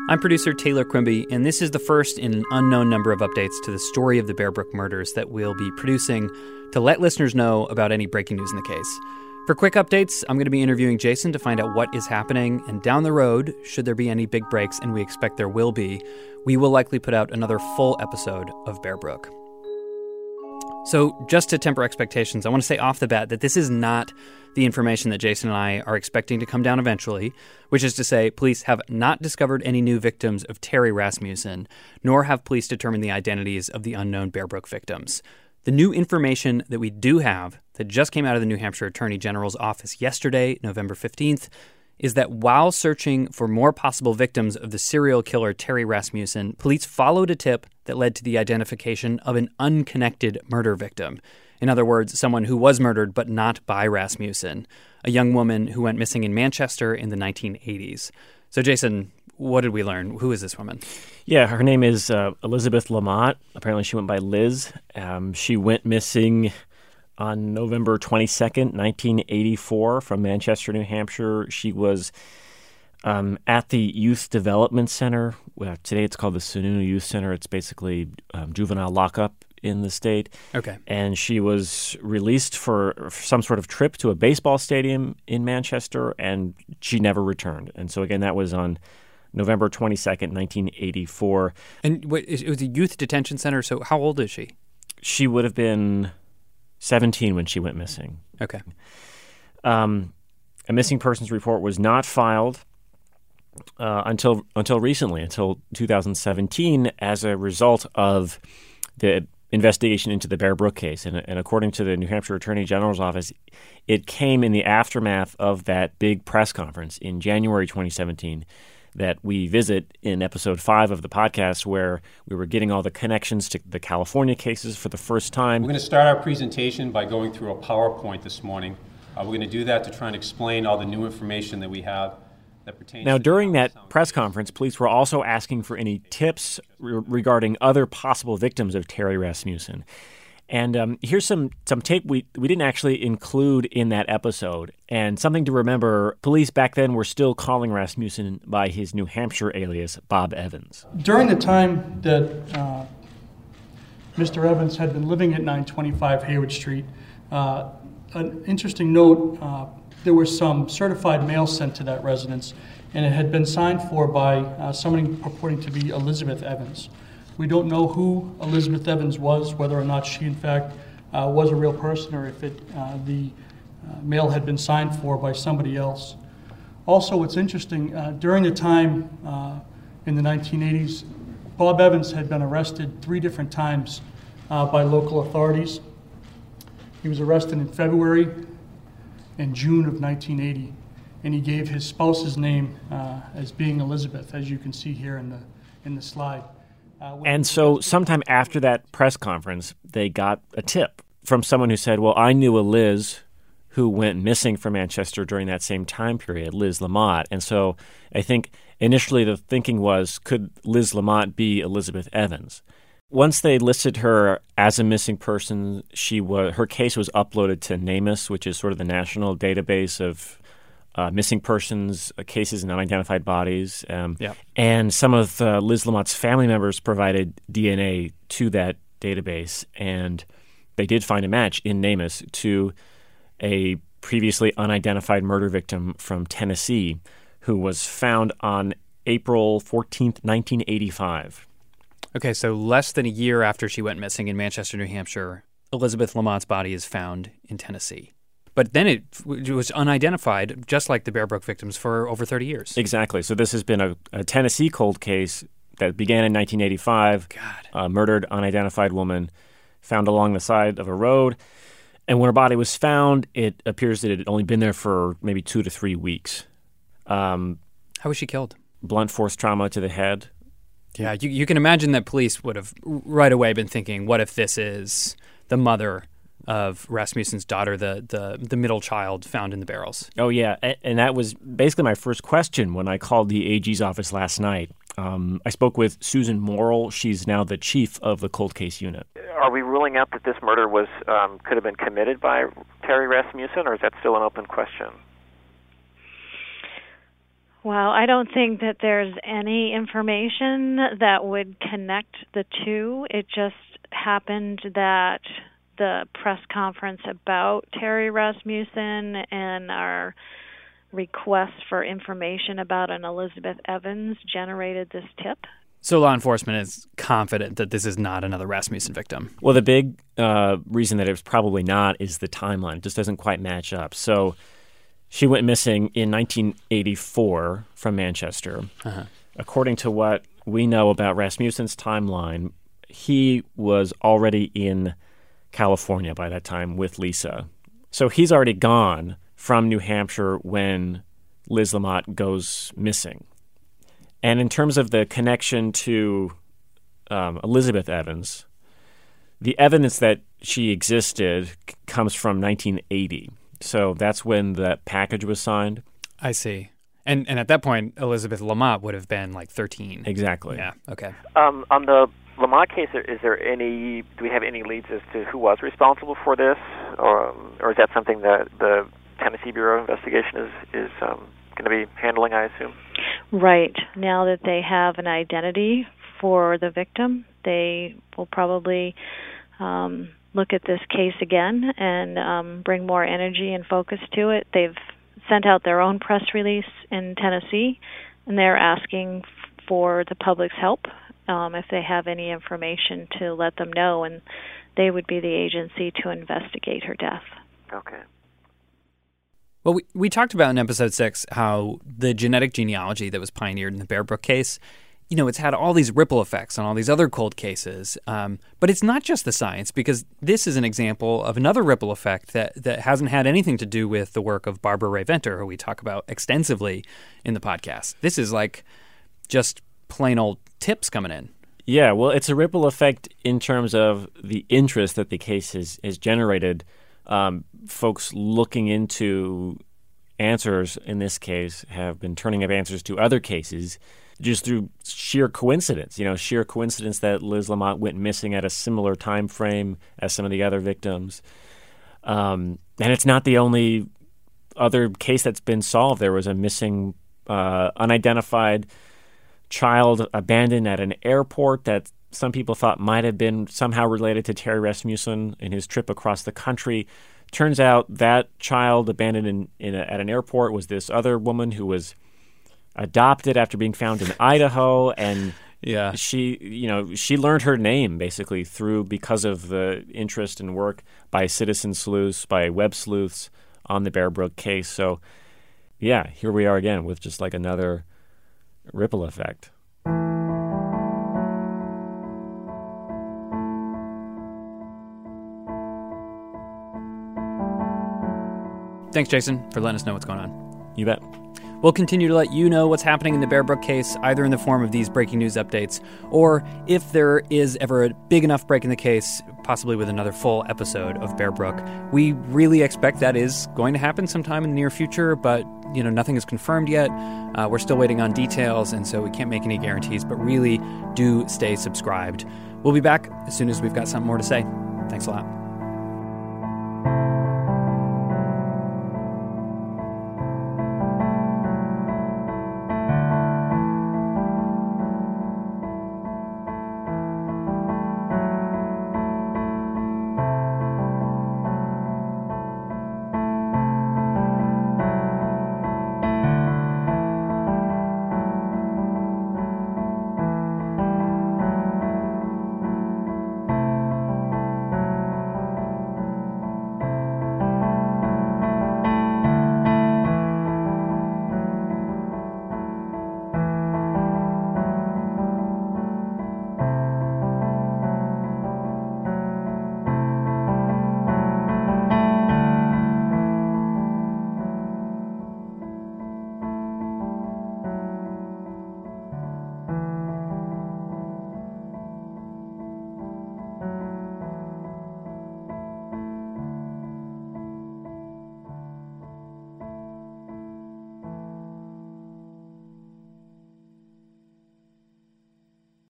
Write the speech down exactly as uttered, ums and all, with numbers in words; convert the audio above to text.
I'm producer Taylor Quimby, and this is the first in an unknown number of updates to the story of the Bear Brook murders that we'll be producing to let listeners know about any breaking news in the case. For quick updates, I'm going to be interviewing Jason to find out what is happening, and down the road, should there be any big breaks, and we expect there will be, we will likely put out another full episode of Bear Brook. So just to temper expectations, I want to say off the bat that this is not the information that Jason and I are expecting to come down eventually, which is to say police have not discovered any new victims of Terry Rasmussen, nor have police determined the identities of the unknown Bear Brook victims. The new information that we do have that just came out of the New Hampshire Attorney General's office yesterday, November fifteenth, is that while searching for more possible victims of the serial killer Terry Rasmussen, police followed a tip that led to the identification of an unconnected murder victim. In other words, someone who was murdered but not by Rasmussen, a young woman who went missing in Manchester in the nineteen eighties. So, Jason, what did we learn? Who is this woman? Yeah, her name is uh, Elizabeth Lamott. Apparently she went by Liz. Um, she went missing on November twenty-second, nineteen eighty-four, from Manchester, New Hampshire. She was um, at the Youth Development Center. Well, today it's called the Sununu Youth Center. It's basically um, juvenile lockup in the state. Okay. And she was released for some sort of trip to a baseball stadium in Manchester, and she never returned. And so, again, that was on November twenty-second, nineteen eighty-four. And what, it was a youth detention center, so how old is she? She would have been seventeen when she went missing. Okay. Um, a missing persons report was not filed uh, until until recently, until two thousand seventeen, as a result of the investigation into the Bear Brook case. And, and according to the New Hampshire Attorney General's office, it came in the aftermath of that big press conference in January twenty seventeen that we visit in episode five of the podcast, where we were getting all the connections to the California cases for the first time. We're going to start our presentation by going through a PowerPoint this morning. Uh, we're going to do that to try and explain all the new information that we have that pertains now, to during the that press conference, police were also asking for any tips re- regarding other possible victims of Terry Rasmussen. And um, here's some, some tape we, we didn't actually include in that episode. And something to remember, police back then were still calling Rasmussen by his New Hampshire alias, Bob Evans. During the time that uh, Mister Evans had been living at nine twenty-five Hayward Street, uh, an interesting note, uh, there was some certified mail sent to that residence, and it had been signed for by uh, somebody purporting to be Elizabeth Evans. We don't know who Elizabeth Evans was, whether or not she, in fact, uh, was a real person, or if it, uh, the uh, mail had been signed for by somebody else. Also, what's interesting, uh, during the time uh, in the nineteen eighties, Bob Evans had been arrested three different times uh, by local authorities. He was arrested in February and June of nineteen eighty, and he gave his spouse's name uh, as being Elizabeth, as you can see here in the in the slide. Uh, and so sometime after that press conference, they got a tip from someone who said, well, I knew a Liz who went missing from Manchester during that same time period, Liz Lamott. And so I think initially the thinking was, could Liz Lamott be Elizabeth Evans? Once they listed her as a missing person, she was, her case was uploaded to NamUs, which is sort of the national database of Uh, missing persons, uh, cases, and unidentified bodies. Um, yeah. And some of uh, Liz Lamott's family members provided D N A to that database, and they did find a match in NamUs to a previously unidentified murder victim from Tennessee who was found on April fourteenth, nineteen eighty-five. Okay, so less than a year after she went missing in Manchester, New Hampshire, Elizabeth Lamott's body is found in Tennessee. But then it, it was unidentified, just like the Bear Brook victims, for over thirty years. Exactly. So this has been a, a Tennessee cold case that began in nineteen eighty-five. God. A murdered, unidentified woman found along the side of a road. And when her body was found, it appears that it had only been there for maybe two to three weeks. Um, How was she killed? Blunt force trauma to the head. Yeah, you, you can imagine that police would have right away been thinking, what if this is the mother of Rasmussen's daughter, the, the the middle child found in the barrels? Oh, yeah. And, and that was basically my first question when I called the A G's office last night. Um, I spoke with Susan Morrill. She's now the chief of the cold case unit. Are we ruling out that this murder was um, could have been committed by Terry Rasmussen, or is that still an open question? Well, I don't think that there's any information that would connect the two. It just happened that the press conference about Terry Rasmussen and our request for information about an Elizabeth Evans generated this tip. So law enforcement is confident that this is not another Rasmussen victim. Well, the big uh, reason that it was probably not is the timeline. It just doesn't quite match up. So she went missing in nineteen eighty-four from Manchester. Uh-huh. According to what we know about Rasmussen's timeline, he was already in California by that time with Lisa. So he's already gone from New Hampshire when Liz Lamott goes missing. And in terms of the connection to um, Elizabeth Evans, the evidence that she existed c- comes from nineteen eighty. So that's when the package was signed. I see. And and at that point, Elizabeth Lamott would have been like thirteen. Exactly. Yeah, okay. Um, on the Lamott case, is there any, do we have any leads as to who was responsible for this? Or, or is that something that the Tennessee Bureau of Investigation is, is um, going to be handling, I assume? Right. Now that they have an identity for the victim, they will probably um, look at this case again and um, bring more energy and focus to it. They've sent out their own press release in Tennessee, and they're asking for the public's help um, if they have any information to let them know, and they would be the agency to investigate her death. Okay. Well, we, we talked about in episode six how the genetic genealogy that was pioneered in the Bear Brook case, you know, it's had all these ripple effects on all these other cold cases. Um, but it's not just the science, because this is an example of another ripple effect that, that hasn't had anything to do with the work of Barbara Rae-Venter, who we talk about extensively in the podcast. This is like just plain old tips coming in. Yeah, well, it's a ripple effect in terms of the interest that the case has, has generated. Um, folks looking into answers in this case have been turning up answers to other cases just through sheer coincidence. You know, sheer coincidence that Liz Lamott went missing at a similar time frame as some of the other victims. Um, and it's not the only other case that's been solved. There was a missing, uh, unidentified child abandoned at an airport that some people thought might have been somehow related to Terry Rasmussen in his trip across the country. Turns out that child abandoned in, in a, at an airport was this other woman who was adopted after being found in Idaho, and yeah, she, you know, she learned her name basically through because of the interest and work by citizen sleuths, by web sleuths on the Bear Brook case. So, yeah, here we are again with just like another ripple effect. Thanks, Jason, for letting us know what's going on. You bet. We'll continue to let you know what's happening in the Bear Brook case, either in the form of these breaking news updates, or if there is ever a big enough break in the case, possibly with another full episode of Bear Brook. We really expect that is going to happen sometime in the near future, but you know, nothing is confirmed yet. Uh, we're still waiting on details, and so we can't make any guarantees, but really do stay subscribed. We'll be back as soon as we've got something more to say. Thanks a lot.